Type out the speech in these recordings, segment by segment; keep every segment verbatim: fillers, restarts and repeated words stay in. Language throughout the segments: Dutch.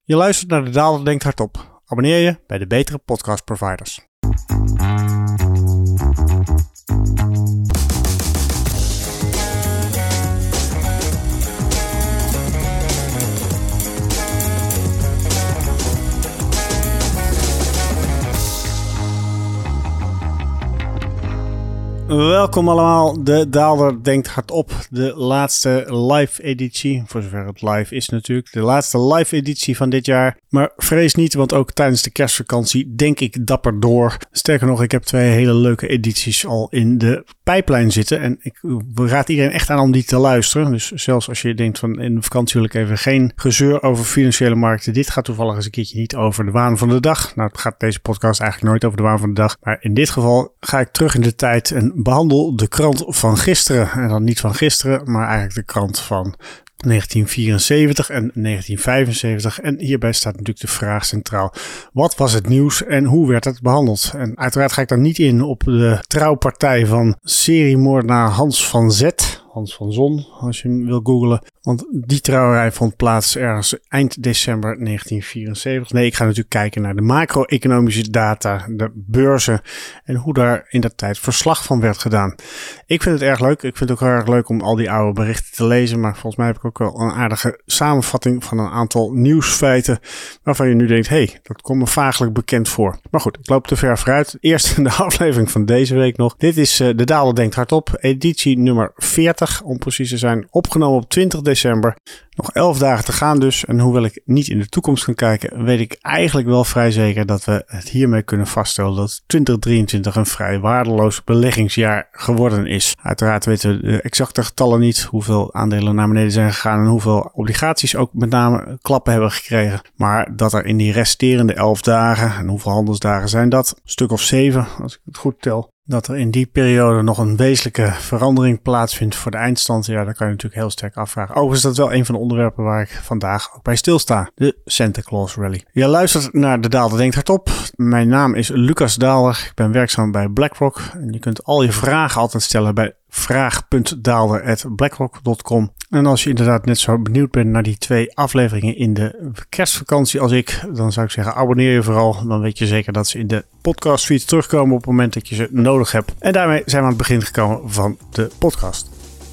Je luistert naar De Daalder Denkt Hardop. Abonneer je bij de betere podcastproviders. Welkom allemaal, De Daalder Denkt Hardop, de laatste live editie, voor zover het live is natuurlijk, de laatste live editie van dit jaar. Maar vrees niet, want ook tijdens de kerstvakantie denk ik dapper door. Sterker nog, ik heb twee hele leuke edities al in de pijplijn zitten en ik raad iedereen echt aan om die te luisteren. Dus zelfs als je denkt van in de vakantie wil ik even geen gezeur over financiële markten, dit gaat toevallig eens een keertje niet over de waan van de dag. Nou, het gaat deze podcast eigenlijk nooit over de waan van de dag, maar in dit geval ga ik terug in de tijd en behandel de krant van gisteren. En dan niet van gisteren, maar eigenlijk de krant van negentien vierenzeventig en negentien vijfenzeventig. En hierbij staat natuurlijk de vraag centraal: wat was het nieuws en hoe werd het behandeld? En uiteraard ga ik daar niet in op de trouwpartij van seriemoordenaar Hans van Zet. Hans van Zon, als je hem wil googlen. Want die trouwerij vond plaats ergens eind december negentien vierenzeventig. Nee, ik ga natuurlijk kijken naar de macro-economische data, de beurzen en hoe daar in dat tijd verslag van werd gedaan. Ik vind het erg leuk. Ik vind het ook heel erg leuk om al die oude berichten te lezen. Maar volgens mij heb ik ook wel een aardige samenvatting van een aantal nieuwsfeiten waarvan je nu denkt, hé, hey, dat komt me vaaglijk bekend voor. Maar goed, ik loop te ver vooruit. Eerst de aflevering van deze week nog. Dit is uh, De Daalder Denkt Hardop, editie nummer veertig. Om precies te zijn, opgenomen op twintig december. Nog elf dagen te gaan dus. En hoewel ik niet in de toekomst kan kijken, weet ik eigenlijk wel vrij zeker dat we het hiermee kunnen vaststellen dat twintig drieëntwintig een vrij waardeloos beleggingsjaar geworden is. Uiteraard weten we de exacte getallen niet, hoeveel aandelen naar beneden zijn gegaan en hoeveel obligaties ook met name klappen hebben gekregen. Maar dat er in die resterende elf dagen, en hoeveel handelsdagen zijn dat? Een stuk of zeven, als ik het goed tel. Dat er in die periode nog een wezenlijke verandering plaatsvindt voor de eindstand, ja, daar kan je natuurlijk heel sterk afvragen. Overigens is dat wel een van de onderwerpen waar ik vandaag ook bij stilsta. De Santa Claus Rally. Je luistert naar De Daalder Denkt Hardop. Mijn naam is Lucas Daalder. Ik ben werkzaam bij BlackRock. En je kunt al je vragen altijd stellen bij vraag punt daalder apenstaartje blackrock punt com. En als je inderdaad net zo benieuwd bent naar die twee afleveringen in de kerstvakantie als ik, dan zou ik zeggen abonneer je vooral. Dan weet je zeker dat ze in de podcastfeed terugkomen op het moment dat je ze nodig hebt. En daarmee zijn we aan het begin gekomen van de podcast.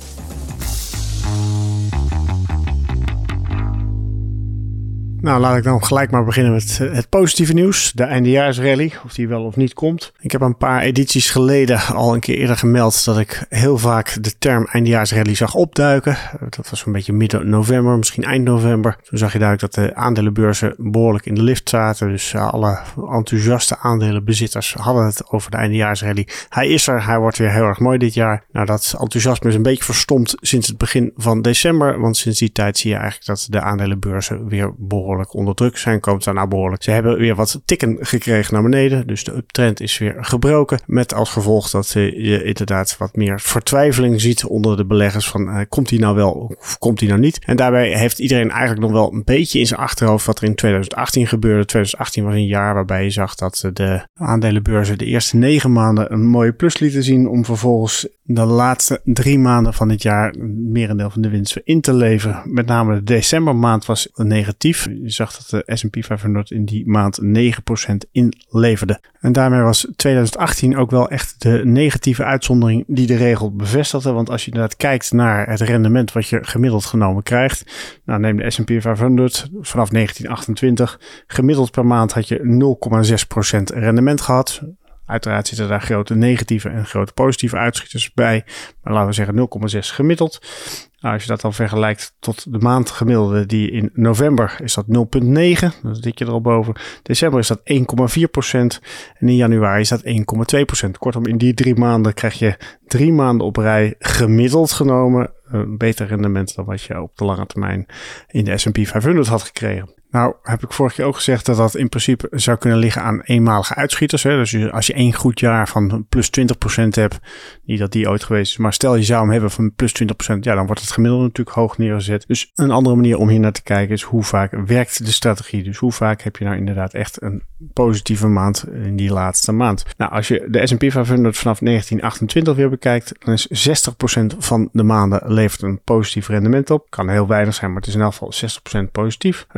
Nou, laat ik dan gelijk maar beginnen met het positieve nieuws. De eindejaarsrally, of die wel of niet komt. Ik heb een paar edities geleden al een keer eerder gemeld dat ik heel vaak de term eindejaarsrally zag opduiken. Dat was een beetje midden november, misschien eind november. Toen zag je duidelijk dat de aandelenbeurzen behoorlijk in de lift zaten. Dus alle enthousiaste aandelenbezitters hadden het over de eindejaarsrally. Hij is er, hij wordt weer heel erg mooi dit jaar. Nou, dat enthousiasme is een beetje verstomd sinds het begin van december. Want sinds die tijd zie je eigenlijk dat de aandelenbeurzen weer behoorlijk onder druk zijn, komt daarna behoorlijk. Ze hebben weer wat tikken gekregen naar beneden, dus de uptrend is weer gebroken, met als gevolg dat je inderdaad wat meer vertwijfeling ziet onder de beleggers van uh, komt die nou wel of komt die nou niet? En daarbij heeft iedereen eigenlijk nog wel een beetje in zijn achterhoofd wat er in twintig achttien gebeurde. twintig achttien was een jaar waarbij je zag dat de aandelenbeurzen de eerste negen maanden een mooie plus lieten zien om vervolgens de laatste drie maanden van dit jaar een merendeel van de winst weer in te leveren. Met name de decembermaand was negatief. Je zag dat de S en P vijfhonderd in die maand negen procent inleverde. En daarmee was twintig achttien ook wel echt de negatieve uitzondering die de regel bevestigde. Want als je inderdaad kijkt naar het rendement wat je gemiddeld genomen krijgt. Nou, neem de S en P vijfhonderd vanaf negentien achtentwintig. Gemiddeld per maand had je nul komma zes procent rendement gehad. Uiteraard zitten daar grote negatieve en grote positieve uitschieters bij. Maar laten we zeggen nul komma zes gemiddeld. Nou, als je dat dan vergelijkt tot de maandgemiddelde die in november is dat nul komma negen. Dat zit je erop boven. December is dat één komma vier procent. En in januari is dat één komma twee procent. Kortom, in die drie maanden krijg je drie maanden op rij gemiddeld genomen een beter rendement dan wat je op de lange termijn in de S en P vijfhonderd had gekregen. Nou, heb ik vorige keer ook gezegd dat dat in principe zou kunnen liggen aan eenmalige uitschieters. Hè? Dus als je één goed jaar van plus twintig procent hebt, niet dat die ooit geweest is, maar stel je zou hem hebben van plus twintig procent, ja, dan wordt het gemiddelde natuurlijk hoog neergezet. Dus een andere manier om hier naar te kijken is hoe vaak werkt de strategie. Dus hoe vaak heb je nou inderdaad echt een positieve maand in die laatste maand. Nou, als je de S en P vijfhonderd vanaf negentien achtentwintig weer bekijkt, dan is zestig procent van de maanden levert een positief rendement op. Kan heel weinig zijn, maar het is in elk geval zestig procent positief. Als je dat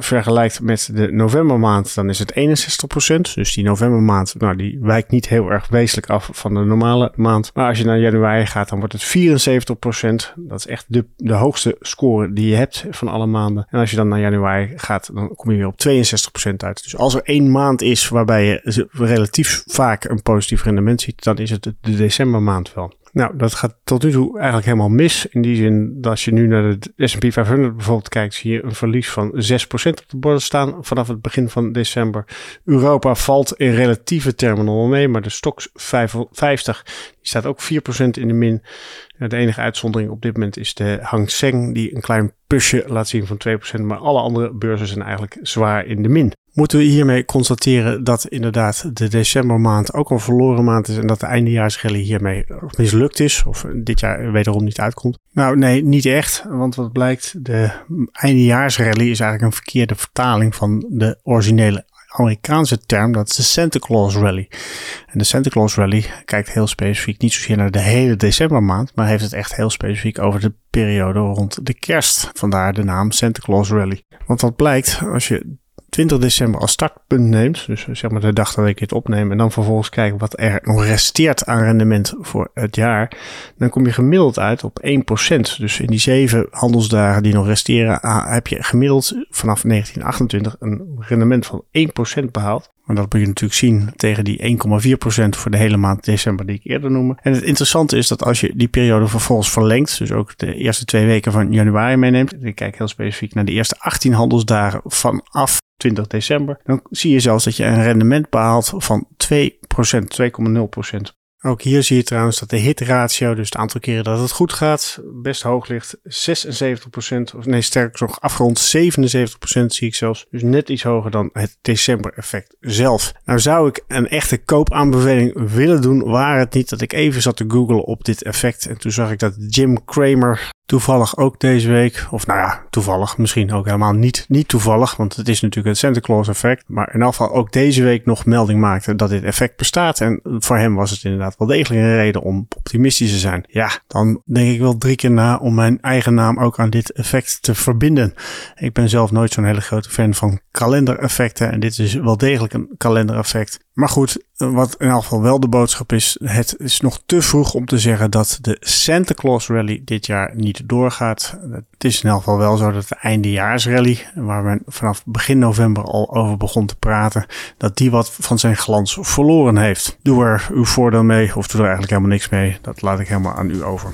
vergelijkt met de novembermaand, dan is het eenenzestig procent. Dus die novembermaand, nou, die wijkt niet heel erg wezenlijk af van de normale maand. Maar als je naar januari gaat, dan wordt het vierenzeventig procent. Dat is echt de, de hoogste score die je hebt van alle maanden. En als je dan naar januari gaat, dan kom je weer op tweeënzestig procent uit. Dus als er één maand is waarbij je relatief vaak een positief rendement ziet, dan is het de decembermaand wel. Nou, dat gaat tot nu toe eigenlijk helemaal mis. In die zin dat als je nu naar de S en P vijfhonderd bijvoorbeeld kijkt, zie je een verlies van zes procent op de borden staan vanaf het begin van december. Europa valt in relatieve termen nog wel mee, maar de Stoxx vijfhonderdvijftig die staat ook vier procent in de min. De enige uitzondering op dit moment is de Hang Seng, die een klein pusje laat zien van twee procent, maar alle andere beurzen zijn eigenlijk zwaar in de min. Moeten we hiermee constateren dat inderdaad de decembermaand ook een verloren maand is en dat de eindejaarsrally hiermee mislukt is of dit jaar wederom niet uitkomt? Nou nee, niet echt, want wat blijkt, de eindejaarsrally is eigenlijk een verkeerde vertaling van de originele Amerikaanse term, dat is de Santa Claus Rally. En de Santa Claus Rally kijkt heel specifiek niet zozeer naar de hele decembermaand, maar heeft het echt heel specifiek over de periode rond de kerst. Vandaar de naam Santa Claus Rally. Want wat blijkt, als je twintig december als startpunt neemt, dus zeg maar de dag dat ik dit opneem, en dan vervolgens kijken wat er nog resteert aan rendement voor het jaar, dan kom je gemiddeld uit op één procent. Dus in die zeven handelsdagen die nog resteren, heb je gemiddeld vanaf negentien achtentwintig een rendement van één procent behaald. Maar dat moet je natuurlijk zien tegen die één komma vier procent voor de hele maand december die ik eerder noemde. En het interessante is dat als je die periode vervolgens verlengt, dus ook de eerste twee weken van januari meeneemt, ik kijk heel specifiek naar de eerste achttien handelsdagen vanaf twintig december, dan zie je zelfs dat je een rendement behaalt van twee procent, twee komma nul procent. Ook hier zie je trouwens dat de hitratio, dus het aantal keren dat het goed gaat, best hoog ligt. zesenzeventig procent, of nee, sterker nog afgerond zevenenzeventig procent zie ik zelfs. Dus net iets hoger dan het december-effect zelf. Nou zou ik een echte koopaanbeveling willen doen, waar het niet dat ik even zat te googlen op dit effect. En toen zag ik dat Jim Cramer toevallig ook deze week, of nou ja, toevallig, misschien ook helemaal niet, niet toevallig, want het is natuurlijk het Santa Claus effect, maar in elk geval ook deze week nog melding maakte dat dit effect bestaat. En voor hem was het inderdaad wel degelijk een reden om optimistisch te zijn. Ja, dan denk ik wel drie keer na om mijn eigen naam ook aan dit effect te verbinden. Ik ben zelf nooit zo'n hele grote fan van kalendereffecten en dit is wel degelijk een kalendereffect. Maar goed, wat in elk geval wel de boodschap is, het is nog te vroeg om te zeggen dat de Santa Claus Rally dit jaar niet doorgaat. Het is in elk geval wel zo dat de eindejaarsrally, waar men vanaf begin november al over begon te praten, dat die wat van zijn glans verloren heeft. Doe er uw voordeel mee of doe er eigenlijk helemaal niks mee. Dat laat ik helemaal aan u over.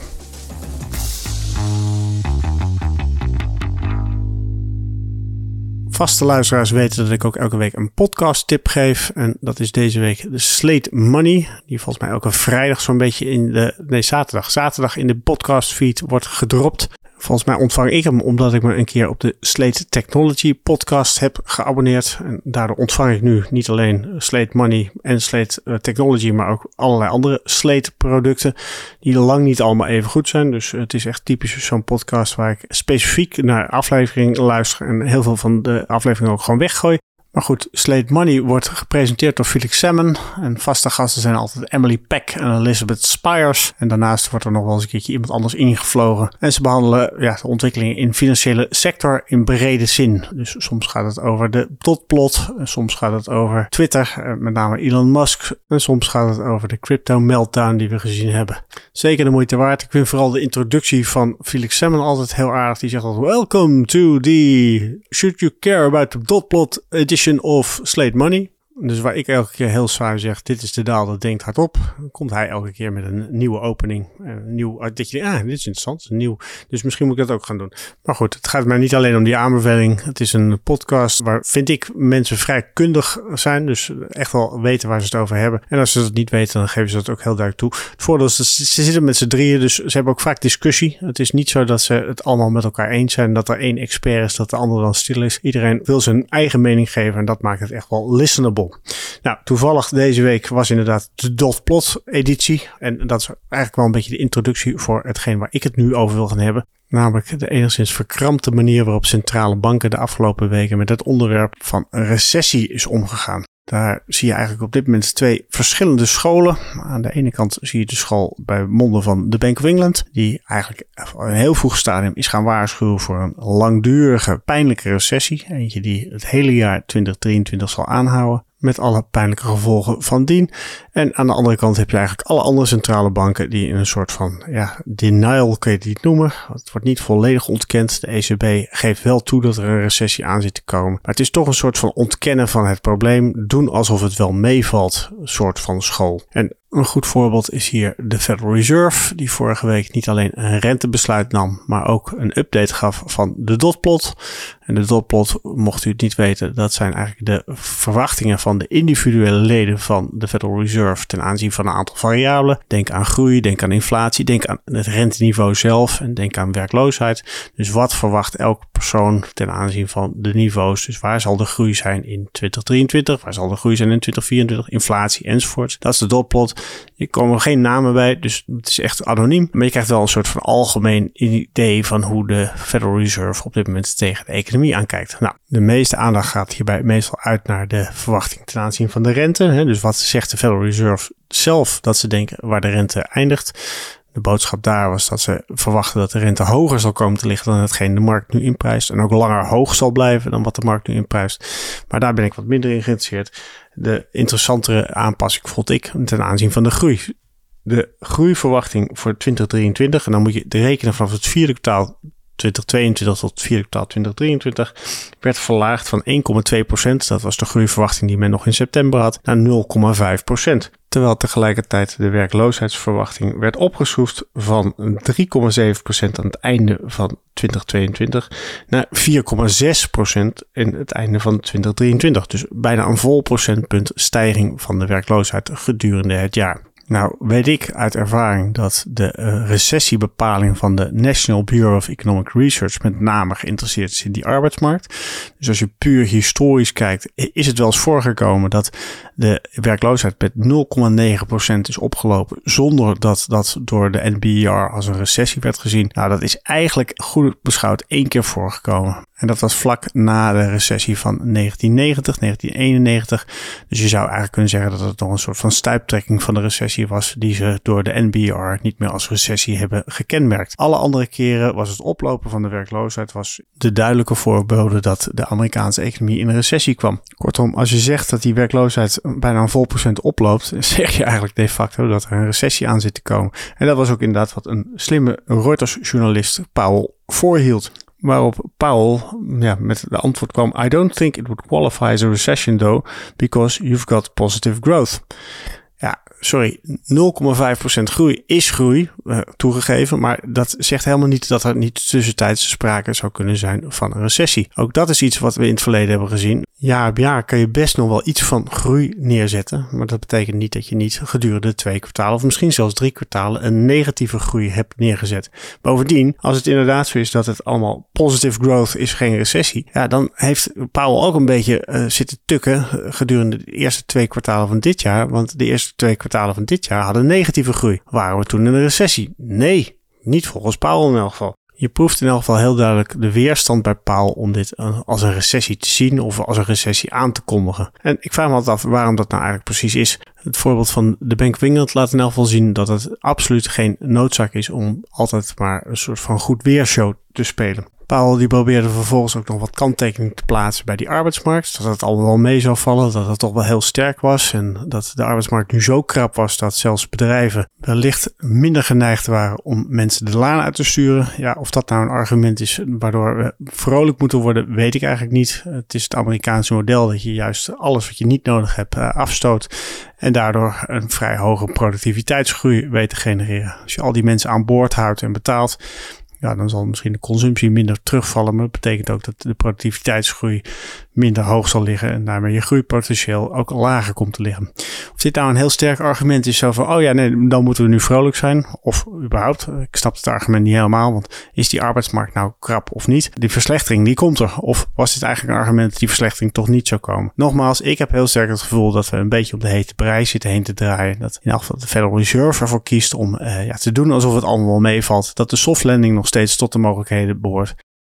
Vaste luisteraars weten dat ik ook elke week een podcast tip geef. En dat is deze week de Slate Money. Die volgens mij elke vrijdag zo'n beetje in de... Nee, zaterdag. Zaterdag in de podcast feed wordt gedropt. Volgens mij ontvang ik hem omdat ik me een keer op de Slate Technology podcast heb geabonneerd. En daardoor ontvang ik nu niet alleen Slate Money en Slate Technology, maar ook allerlei andere Slate producten die lang niet allemaal even goed zijn. Dus het is echt typisch zo'n podcast waar ik specifiek naar aflevering luister en heel veel van de afleveringen ook gewoon weggooi. Maar goed, Slate Money wordt gepresenteerd door Felix Salmon. En vaste gasten zijn altijd Emily Peck en Elizabeth Spires. En daarnaast wordt er nog wel eens een keertje iemand anders ingevlogen. En ze behandelen ja, de ontwikkelingen in de financiële sector in brede zin. Dus soms gaat het over de dotplot. En soms gaat het over Twitter, met name Elon Musk. En soms gaat het over de crypto meltdown die we gezien hebben. Zeker de moeite waard. Ik vind vooral de introductie van Felix Salmon altijd heel aardig. Die zegt altijd, welcome to the Should You Care About the Dotplot edition of Slate Money. Dus waar ik elke keer heel zwaar zeg, dit is de daal dat denkt hardop, dan komt hij elke keer met een nieuwe opening. Een nieuw, dat je denkt, ah, dit is interessant, een nieuw. Dus misschien moet ik dat ook gaan doen. Maar goed, het gaat mij niet alleen om die aanbeveling. Het is een podcast waar, vind ik, mensen vrij kundig zijn. Dus echt wel weten waar ze het over hebben. En als ze dat niet weten, dan geven ze dat ook heel duidelijk toe. Het voordeel is, dat ze, ze zitten met z'n drieën, dus ze hebben ook vaak discussie. Het is niet zo dat ze het allemaal met elkaar eens zijn. Dat er één expert is, dat de ander dan stil is. Iedereen wil zijn eigen mening geven en dat maakt het echt wel listenable. Nou, toevallig deze week was inderdaad de dotplot editie. En dat is eigenlijk wel een beetje de introductie voor hetgeen waar ik het nu over wil gaan hebben. Namelijk de enigszins verkrampte manier waarop centrale banken de afgelopen weken met het onderwerp van een recessie is omgegaan. Daar zie je eigenlijk op dit moment twee verschillende scholen. Aan de ene kant zie je de school bij monden van de Bank of England, die eigenlijk in een heel vroeg stadium is gaan waarschuwen voor een langdurige, pijnlijke recessie. Eentje die het hele jaar twintig drieëntwintig zal aanhouden, met alle pijnlijke gevolgen van dien. En aan de andere kant heb je eigenlijk alle andere centrale banken die in een soort van ja, denial, kun je het niet noemen. Het wordt niet volledig ontkend. De E C B geeft wel toe dat er een recessie aan zit te komen. Maar het is toch een soort van ontkennen van het probleem. Doen alsof het wel meevalt, soort van school. En een goed voorbeeld is hier de Federal Reserve, die vorige week niet alleen een rentebesluit nam, maar ook een update gaf van de dotplot. En de dotplot, mocht u het niet weten, dat zijn eigenlijk de verwachtingen van de individuele leden van de Federal Reserve ten aanzien van een aantal variabelen. Denk aan groei, denk aan inflatie, denk aan het renteniveau zelf en denk aan werkloosheid. Dus wat verwacht elke persoon ten aanzien van de niveaus? Dus waar zal de groei zijn in twintig drieëntwintig? Waar zal de groei zijn in twintig vierentwintig? Inflatie enzovoort. Dat is de dotplot. Er komen geen namen bij, dus het is echt anoniem. Maar je krijgt wel een soort van algemeen idee van hoe de Federal Reserve op dit moment tegen de economie aankijkt. Nou, de meeste aandacht gaat hierbij meestal uit naar de verwachting ten aanzien van de rente. Hè? Dus wat zegt de Federal Reserve zelf dat ze denken waar de rente eindigt. De boodschap daar was dat ze verwachten dat de rente hoger zal komen te liggen dan hetgeen de markt nu inprijst. En ook langer hoog zal blijven dan wat de markt nu inprijst. Maar daar ben ik wat minder in geïnteresseerd. De interessantere aanpassing vond ik ten aanzien van de groei. De groeiverwachting voor twintig drieëntwintig, en dan moet je rekenen vanaf het vierde kwartaal twintig tweeëntwintig tot het vierde kwartaal twintig drieëntwintig, werd verlaagd van één komma twee procent. Dat was de groeiverwachting die men nog in september had, naar nul komma vijf procent. Terwijl tegelijkertijd de werkloosheidsverwachting werd opgeschroefd van drie komma zeven procent aan het einde van twintig tweeëntwintig naar vier komma zes procent in het einde van twintig drieëntwintig. Dus bijna een vol procentpunt stijging van de werkloosheid gedurende het jaar. Nou weet ik uit ervaring dat de uh, recessiebepaling van de National Bureau of Economic Research met name geïnteresseerd is in die arbeidsmarkt. Dus als je puur historisch kijkt, is het wel eens voorgekomen dat de werkloosheid met nul komma negen procent is opgelopen zonder dat dat door de N B E R als een recessie werd gezien. Nou, dat is eigenlijk goed beschouwd één keer voorgekomen. En dat was vlak na de recessie van negentien negentig, negentien eenennegentig. Dus je zou eigenlijk kunnen zeggen dat het nog een soort van stuiptrekking van de recessie was die ze door de N B E R niet meer als recessie hebben gekenmerkt. Alle andere keren was het oplopen van de werkloosheid was de duidelijke voorbode dat de Amerikaanse economie in een recessie kwam. Kortom, als je zegt dat die werkloosheid bijna een vol procent oploopt, zeg je eigenlijk de facto dat er een recessie aan zit te komen. En dat was ook inderdaad wat een slimme Reuters-journalist Powell voorhield. Waarop Powell ja, met de antwoord kwam: I don't think it would qualify as a recession though, because you've got positive growth. Ja, sorry, nul komma vijf procent groei is groei, uh, toegegeven, maar dat zegt helemaal niet dat er niet tussentijds sprake zou kunnen zijn van een recessie. Ook dat is iets wat we in het verleden hebben gezien. Jaar op jaar kan je best nog wel iets van groei neerzetten, maar dat betekent niet dat je niet gedurende twee kwartalen of misschien zelfs drie kwartalen een negatieve groei hebt neergezet. Bovendien, als het inderdaad zo is dat het allemaal positive growth is, geen recessie, ja, dan heeft Powell ook een beetje uh, zitten tukken gedurende de eerste twee kwartalen van dit jaar, want de eerste twee kwartalen van dit jaar hadden negatieve groei. Waren we toen in een recessie? Nee, niet volgens Powell in elk geval. Je proeft in elk geval heel duidelijk de weerstand bij Powell om dit als een recessie te zien of als een recessie aan te kondigen. En ik vraag me altijd af waarom dat nou eigenlijk precies is. Het voorbeeld van de Bank of England laat in elk geval zien dat het absoluut geen noodzaak is om altijd maar een soort van goed weershow te spelen. Powell die probeerde vervolgens ook nog wat kanttekeningen te plaatsen bij die arbeidsmarkt. Dat het allemaal wel mee zou vallen, dat het toch wel heel sterk was. En dat de arbeidsmarkt nu zo krap was dat zelfs bedrijven wellicht minder geneigd waren om mensen de laan uit te sturen. Ja, of dat nou een argument is waardoor we vrolijk moeten worden, weet ik eigenlijk niet. Het is het Amerikaanse model dat je juist alles wat je niet nodig hebt afstoot. En daardoor een vrij hoge productiviteitsgroei weet te genereren. Als je al die mensen aan boord houdt en betaalt, ja, dan zal misschien de consumptie minder terugvallen. Maar dat betekent ook dat de productiviteitsgroei minder hoog zal liggen. En daarmee je groeipotentieel ook lager komt te liggen. Of dit nou een heel sterk argument is zo van, oh ja, nee, dan moeten we nu vrolijk zijn. Of überhaupt, ik snap het argument niet helemaal. Want is die arbeidsmarkt nou krap of niet? Die verslechtering, die komt er. Of was dit eigenlijk een argument dat die verslechtering toch niet zou komen? Nogmaals, ik heb heel sterk het gevoel dat we een beetje op de hete brei zitten heen te draaien. Dat in elk geval de Federal Reserve ervoor kiest om uh, ja, te doen alsof het allemaal meevalt. Dat de soft landing nog steeds tot de mogelijkheden behoort.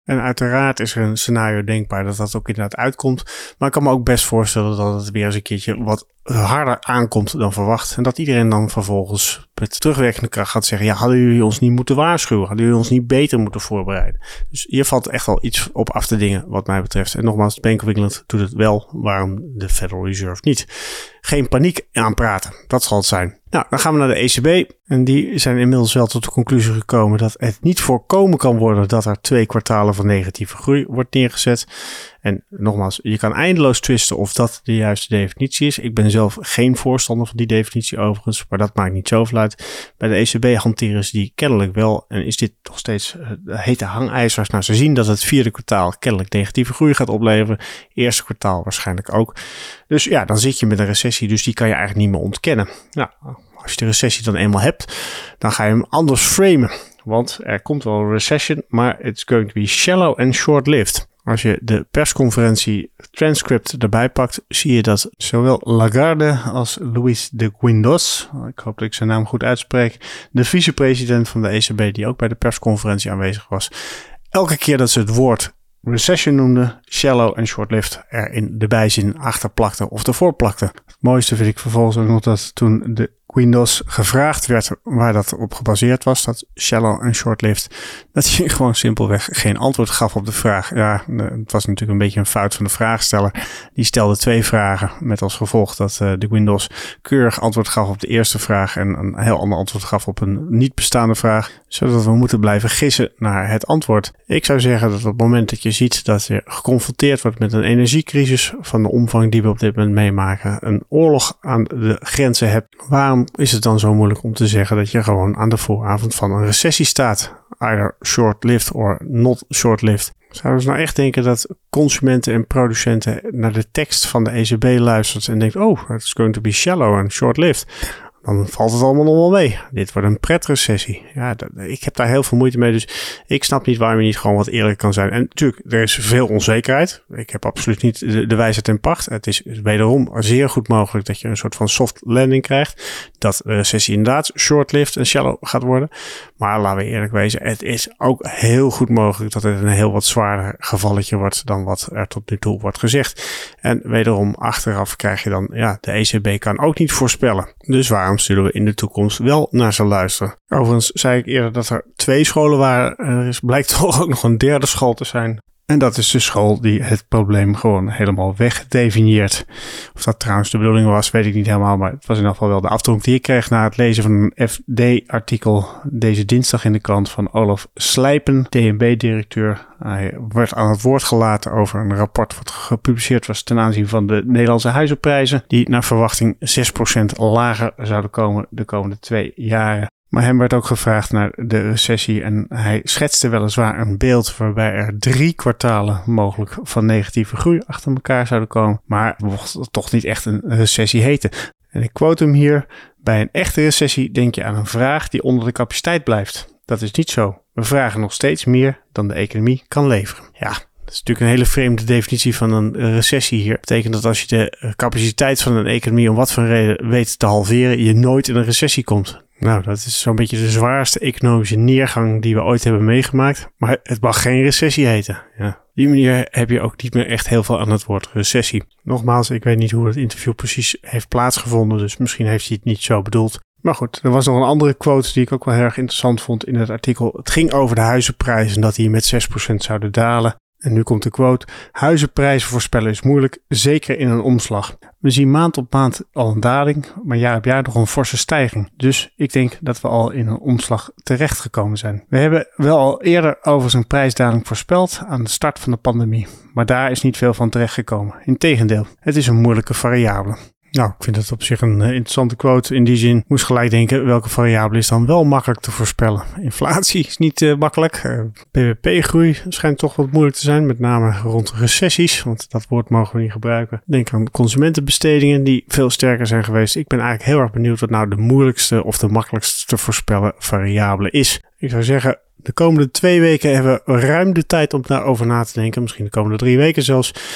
En uiteraard is er een scenario denkbaar dat dat ook inderdaad uitkomt. Maar ik kan me ook best voorstellen dat het weer eens een keertje wat harder aankomt dan verwacht. En dat iedereen dan vervolgens met terugwerkende kracht gaat zeggen, ja, hadden jullie ons niet moeten waarschuwen? Hadden jullie ons niet beter moeten voorbereiden? Dus hier valt echt wel iets op af te dingen wat mij betreft. En nogmaals, de Bank of England doet het wel, waarom de Federal Reserve niet? Geen paniek aanpraten, dat zal het zijn. Nou, dan gaan we naar de E C B. En die zijn inmiddels wel tot de conclusie gekomen dat het niet voorkomen kan worden dat er twee kwartalen van negatieve groei wordt neergezet. En nogmaals, je kan eindeloos twisten of dat de juiste definitie is. Ik ben zelf geen voorstander van die definitie overigens, maar dat maakt niet zoveel uit. Bij de E C B hanteren ze die kennelijk wel en is dit nog steeds de hete hangijzers. Nou, ze zien dat het vierde kwartaal kennelijk negatieve groei gaat opleveren. Eerste kwartaal waarschijnlijk ook. Dus ja, dan zit je met een recessie, dus die kan je eigenlijk niet meer ontkennen. Nou, als je de recessie dan eenmaal hebt, dan ga je hem anders framen. Want er komt wel een recession, maar it's going to be shallow and short-lived. Als je de persconferentie transcript erbij pakt, zie je dat zowel Lagarde als Luis de Guindos, ik hoop dat ik zijn naam goed uitspreek, de vicepresident van de E C B die ook bij de persconferentie aanwezig was, elke keer dat ze het woord recession noemden, shallow en short-lived er in de bijzin achter plakte of ervoor plakte. Het mooiste vind ik vervolgens ook nog dat toen de Guindos gevraagd werd waar dat op gebaseerd was, dat shallow en short-lived, dat hij gewoon simpelweg geen antwoord gaf op de vraag. Ja, het was natuurlijk een beetje een fout van de vraagsteller. Die stelde twee vragen met als gevolg dat uh, de Guindos keurig antwoord gaf op de eerste vraag en een heel ander antwoord gaf op een niet bestaande vraag, zodat we moeten blijven gissen naar het antwoord. Ik zou zeggen dat op het moment dat je ziet dat je geconfronteerd wordt met een energiecrisis van de omvang die we op dit moment meemaken, een oorlog aan de grenzen hebt, waarom is het dan zo moeilijk om te zeggen dat je gewoon aan de vooravond van een recessie staat? Either short-lived or not short-lived. Zouden ze nou echt denken dat consumenten en producenten naar de tekst van de E C B luistert en denkt, oh, it's going to be shallow and short-lived? Dan valt het allemaal nog wel mee. Dit wordt een pretrecessie. Ja, dat, ik heb daar heel veel moeite mee. Dus ik snap niet waarom je niet gewoon wat eerlijk kan zijn. En natuurlijk, er is veel onzekerheid. Ik heb absoluut niet de, de wijsheid in pacht. Het is wederom zeer goed mogelijk dat je een soort van soft landing krijgt. Dat de recessie inderdaad short-lived en shallow gaat worden. Maar laten we eerlijk wezen, het is ook heel goed mogelijk dat het een heel wat zwaarder gevalletje wordt dan wat er tot nu toe wordt gezegd. En wederom, achteraf krijg je dan, ja, de E C B kan ook niet voorspellen. Dus waarom zullen we in de toekomst wel naar ze luisteren? Overigens zei ik eerder dat er twee scholen waren. Er is, blijkt toch ook nog een derde school te zijn. En dat is de school die het probleem gewoon helemaal wegdefinieert. Of dat trouwens de bedoeling was, weet ik niet helemaal. Maar het was in ieder geval wel de afdronk die ik kreeg na het lezen van een F D-artikel deze dinsdag in de krant van Olaf Slijpen, D N B-directeur. Hij werd aan het woord gelaten over een rapport wat gepubliceerd was ten aanzien van de Nederlandse huizenprijzen, die naar verwachting zes procent lager zouden komen de komende twee jaren. Maar hem werd ook gevraagd naar de recessie en hij schetste weliswaar een beeld waarbij er drie kwartalen mogelijk van negatieve groei achter elkaar zouden komen, maar mocht het toch niet echt een recessie heten. En ik quote hem hier: bij een echte recessie denk je aan een vraag die onder de capaciteit blijft. Dat is niet zo. We vragen nog steeds meer dan de economie kan leveren. Ja. Dat is natuurlijk een hele vreemde definitie van een recessie hier. Dat betekent dat als je de capaciteit van een economie om wat voor reden weet te halveren, je nooit in een recessie komt. Nou, dat is zo'n beetje de zwaarste economische neergang die we ooit hebben meegemaakt. Maar het mag geen recessie heten. Ja. Op die manier heb je ook niet meer echt heel veel aan het woord recessie. Nogmaals, ik weet niet hoe het interview precies heeft plaatsgevonden, dus misschien heeft hij het niet zo bedoeld. Maar goed, er was nog een andere quote die ik ook wel heel erg interessant vond in het artikel. Het ging over de huizenprijzen en dat die met zes procent zouden dalen. En nu komt de quote: huizenprijzen voorspellen is moeilijk, zeker in een omslag. We zien maand op maand al een daling, maar jaar op jaar nog een forse stijging. Dus ik denk dat we al in een omslag terechtgekomen zijn. We hebben wel al eerder overigens een prijsdaling voorspeld aan de start van de pandemie. Maar daar is niet veel van terechtgekomen. Integendeel, het is een moeilijke variabele. Nou, ik vind het op zich een interessante quote. In die zin moest gelijk denken, welke variabele is dan wel makkelijk te voorspellen? Inflatie is niet uh, makkelijk. Uh, B B P-groei schijnt toch wat moeilijk te zijn. Met name rond recessies, want dat woord mogen we niet gebruiken. Denk aan consumentenbestedingen die veel sterker zijn geweest. Ik ben eigenlijk heel erg benieuwd wat nou de moeilijkste of de makkelijkste te voorspellen variabele is. Ik zou zeggen, de komende twee weken hebben we ruim de tijd om daarover na te denken. Misschien de komende drie weken zelfs.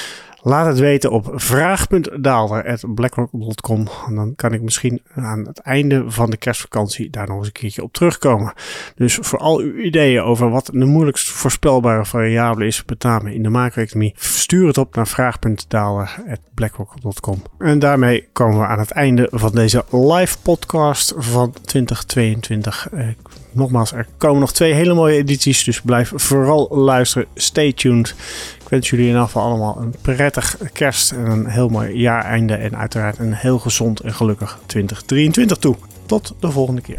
Laat het weten op vraag punt daalder at blackrock punt com. En dan kan ik misschien aan het einde van de kerstvakantie daar nog eens een keertje op terugkomen. Dus voor al uw ideeën over wat de moeilijkst voorspelbare variabele is, met name in de macro-economie, stuur het op naar vraag punt daalder at blackrock punt com. En daarmee komen we aan het einde van deze live podcast van twintig tweeëntwintig. Eh, nogmaals, er komen nog twee hele mooie edities, dus blijf vooral luisteren. Stay tuned. Ik wens jullie in ieder geval allemaal een prettig kerst en een heel mooi jaareinde en uiteraard een heel gezond en gelukkig twintig drieëntwintig toe. Tot de volgende keer.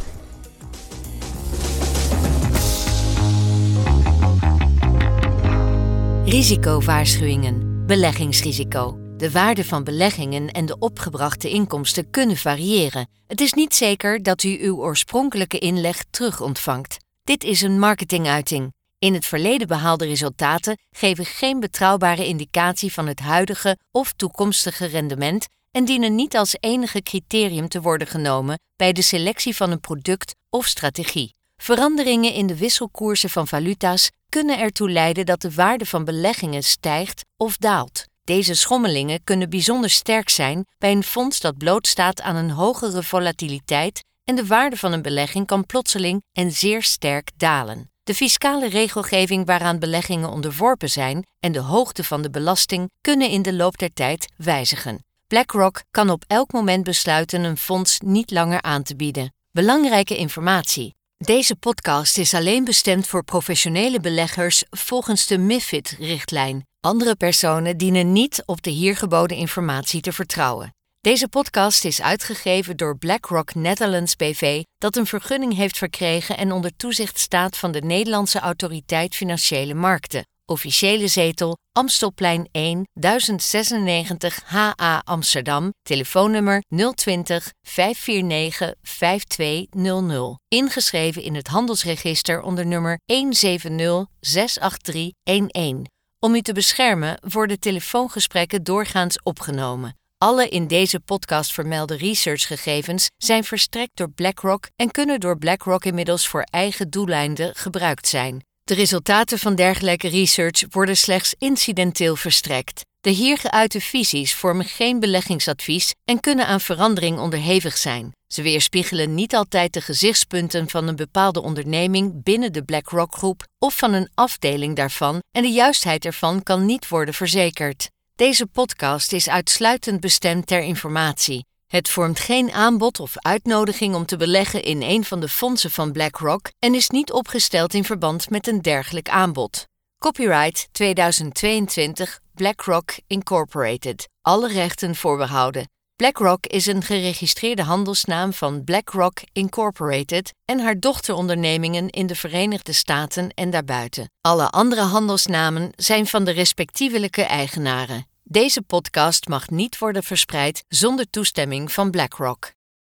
Risicowaarschuwingen. Beleggingsrisico. De waarde van beleggingen en de opgebrachte inkomsten kunnen variëren. Het is niet zeker dat u uw oorspronkelijke inleg terug ontvangt. Dit is een marketinguiting. In het verleden behaalde resultaten geven geen betrouwbare indicatie van het huidige of toekomstige rendement en dienen niet als enige criterium te worden genomen bij de selectie van een product of strategie. Veranderingen in de wisselkoersen van valuta's kunnen ertoe leiden dat de waarde van beleggingen stijgt of daalt. Deze schommelingen kunnen bijzonder sterk zijn bij een fonds dat blootstaat aan een hogere volatiliteit en de waarde van een belegging kan plotseling en zeer sterk dalen. De fiscale regelgeving waaraan beleggingen onderworpen zijn en de hoogte van de belasting kunnen in de loop der tijd wijzigen. BlackRock kan op elk moment besluiten een fonds niet langer aan te bieden. Belangrijke informatie. Deze podcast is alleen bestemd voor professionele beleggers volgens de MiFID-richtlijn. Andere personen dienen niet op de hier geboden informatie te vertrouwen. Deze podcast is uitgegeven door BlackRock Netherlands B V, dat een vergunning heeft verkregen en onder toezicht staat van de Nederlandse Autoriteit Financiële Markten. Officiële zetel Amstelplein één, duizend zesennegentig H A Amsterdam, telefoonnummer nul twintig, vijf vier negen, vijf twee nul nul. Ingeschreven in het handelsregister onder nummer een zeven nul zes acht drie een een. Om u te beschermen worden telefoongesprekken doorgaans opgenomen. Alle in deze podcast vermelde researchgegevens zijn verstrekt door BlackRock en kunnen door BlackRock inmiddels voor eigen doeleinden gebruikt zijn. De resultaten van dergelijke research worden slechts incidenteel verstrekt. De hier geuite visies vormen geen beleggingsadvies en kunnen aan verandering onderhevig zijn. Ze weerspiegelen niet altijd de gezichtspunten van een bepaalde onderneming binnen de BlackRock-groep of van een afdeling daarvan en de juistheid ervan kan niet worden verzekerd. Deze podcast is uitsluitend bestemd ter informatie. Het vormt geen aanbod of uitnodiging om te beleggen in een van de fondsen van BlackRock en is niet opgesteld in verband met een dergelijk aanbod. Copyright tweeduizend tweeëntwintig BlackRock Incorporated. Alle rechten voorbehouden. BlackRock is een geregistreerde handelsnaam van BlackRock Incorporated en haar dochterondernemingen in de Verenigde Staten en daarbuiten. Alle andere handelsnamen zijn van de respectievelijke eigenaren. Deze podcast mag niet worden verspreid zonder toestemming van BlackRock.